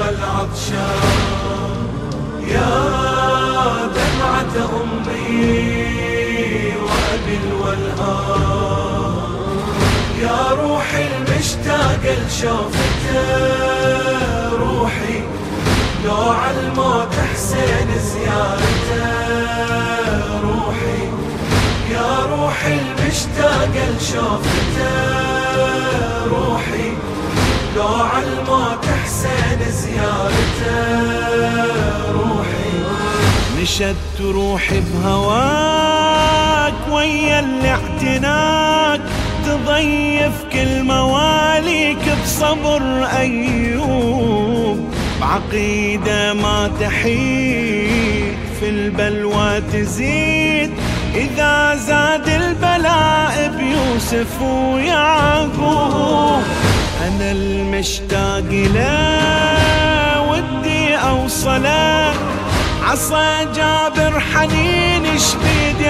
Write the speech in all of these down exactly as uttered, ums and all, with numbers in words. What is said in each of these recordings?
العطشان يا دمعة أمي وأبي الولهان، يا روحي المشتاقة لشوفته روحي لو عالموت حسين زيارته روحي، يا روحي المشتاقة لشوفته روحي لو عالموت حسين زيارته روحي. نشدت روحي بهواك ويا الاعتناك، تضيف كل مواليك بصبر أيوب، بعقيدة ما تحيد في البلوى تزيد، إذا زاد البلاء بيوسف ويعقوب. أنا المشتاق له ودي أوصله، عصا جابر حنين شبيدي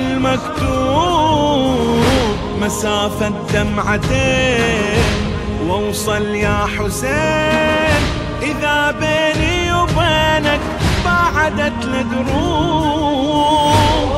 عالمكتوب، مسافة دمعتين واوصل يا حسين، إذا بيني وبينك بعدت الدروب.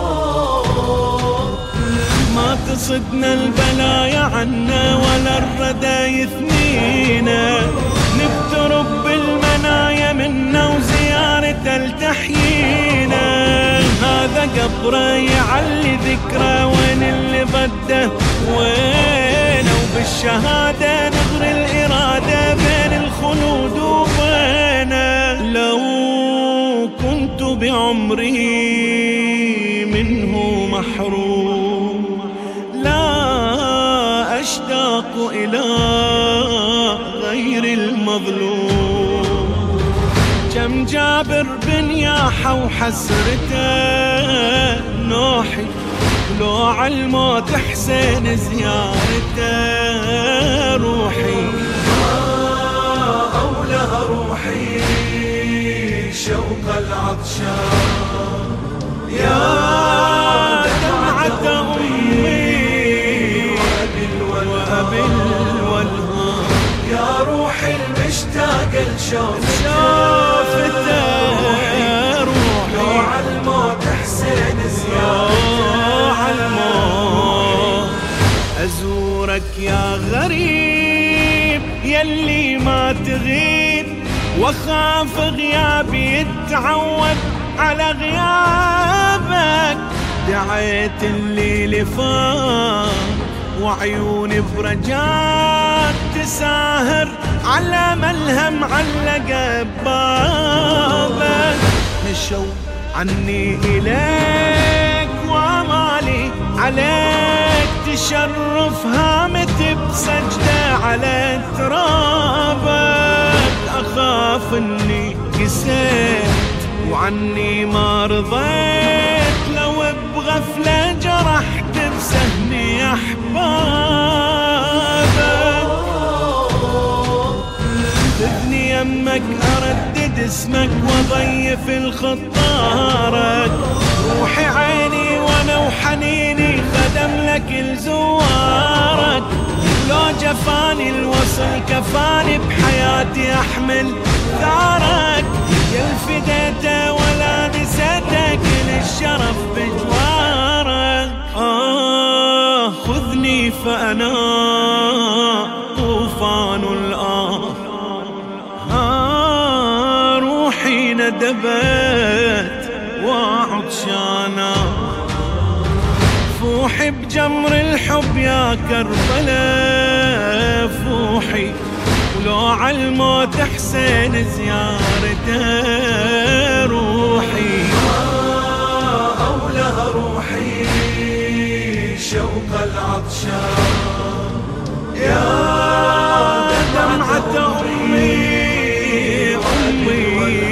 ما تصدنا البلايا عنا ولا الردى يثنينا، نبترب بالمنايا منا وزيارة التحيينا، هذا قبره يعلي ذكرى وين اللي بده وين، وبالشهادة نغري الإرادة بين الخلود وبينه. لو كنت بعمري منه محروم لا أشتاق إلى غير المظلوم، كم جابر بنياحه وحسرته نوحي لو عالموت حسين زيارته روحي. أولها روحي شوق العطشان يا دمعة أمي وأبي الولهان، يا روحي المشتاقة لشوفته روحي لو عالموت حسين زيارته. أزورك يا غريب يلي ما تغيب، وخاف غيابي يتعود على غيابك، دعيت الليل فات وعيوني برجاك تساهر على ملهم علق ببابك، نشوا عني إليك وامالي عليك، تشرف هامتي بسجدة على ترابك، أخاف اني قسيت وعني ما رضيت، لو بغفلة جرحت بسهمي أحبابك، تدني يمك أردد اسمك وضيف الخطارك، روحي عيني وانا وحنيني خدم لك لزوارك، لو جفاني الوصل كفاني بحياتي أحمل ثارك، يا الفديته ولا نسيتك للشرف بجوارك. آه خذني فأنا طوفان الآه، آه روحي ندبت وعطشانا، فوحي بجمر الحب يا كربلاء فوحي، ولو عالموت حسين زيارته روحي. أولها روحي شوق العطشان يا دمعة أمي أمي،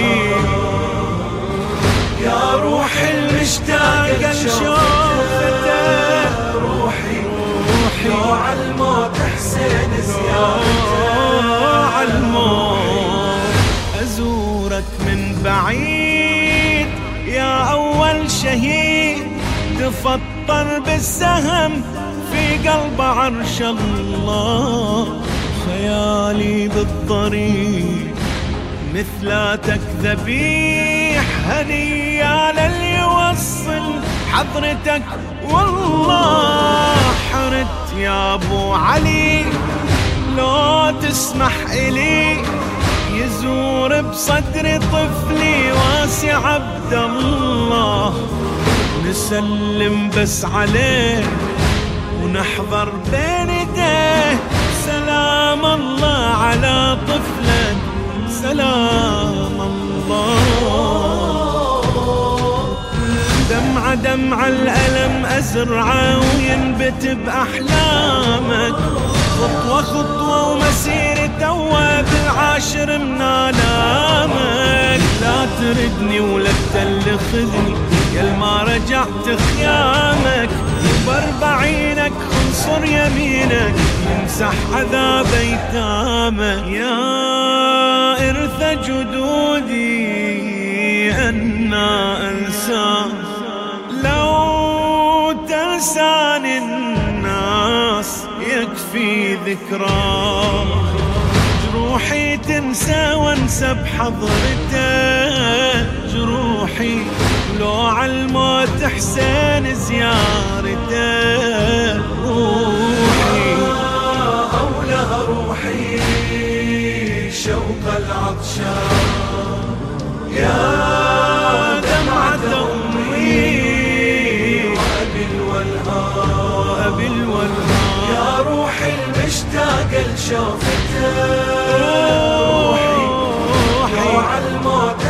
يا روحي المشتاقة لشوفته روحي لو عالموت حسين زيارته عالموت. أزورك من بعيد يا أول شهيد، تفطر بالسهم في قلب عرش الله، خيالي بالضريح مثلاتك ذبيح هنيا للي يوصل حضرتك والله حرت يا ابو علي لو تسمح إلي يزور بصدر طفلي واسع عبد الله نسلم بس عليه ونحضر بين يديه سلام الله على طفلك سلام الله دمعة دمعة الألم أزرعه وينبت بأحلامك خطوة خطوة ومسيرة توا بالعاشر من آلامك لا تردني ولا تلخذني يا ما رجعت خيامك بأربعينك خنصر يمينك يمسح عذاب ايتامك يا إرث جدودي أنا أنسى لو تنساني الناس يكفي ذكرى جروحي تنسى وانسى بحضرته جروحي لو عالموت حسين زيارته روحي أولها روحي شوق العطشان يا دمعة أمي وأبي الولهان أبي الولهان يا روحي المشتاقة لشوفته روحي لو عالموت